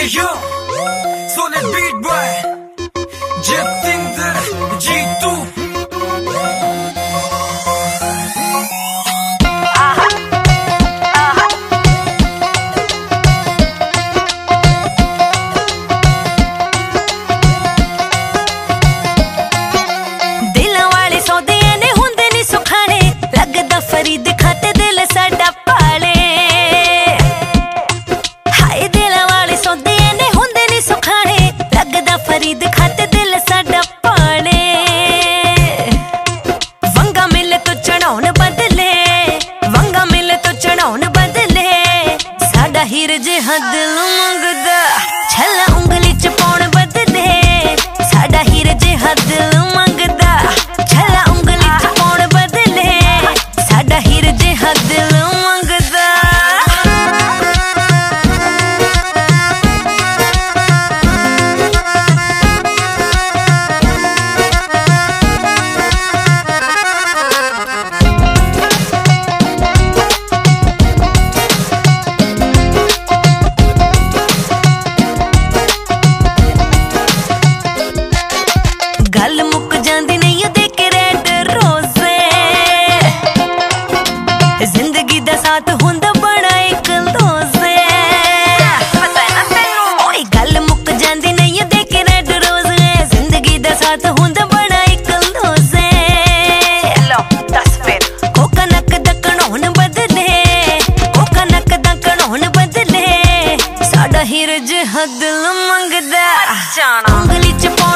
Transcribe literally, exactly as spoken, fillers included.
yo, solid beat boy, Jatinder G two. Farid खाते दिल साडा पाले हाय दिल वाले सौदे ने हुंदे नी सुखाने लगदा फरीद खाते दिल साडा पाले वंगा मिले तो चढ़ाउन बदले वंगा मिले तो चढ़ाउन बदले साडा हीर जिहा दिल मंगदा छला उंगली च पाउन बदले साडा हीर जिहा दिल मंगदा छला उंगली च पाउन बदले साडा हीर जिहा दिल मंगदा। गल मुक जांदी नहीं देख रेड रोज़े जिंदगी दा साथ हुंदा बड़ा एक लोज़े ओए गल मुक जांदी नहीं देख रेड रोज़े जिंदगी दा साथ हुंदा बड़ा एक लोज़े लो दस फिर कोका नक दकणोन बदले कोका नक दकणोन बदले साडा हीर जिहा दिल मंगदा उंगली च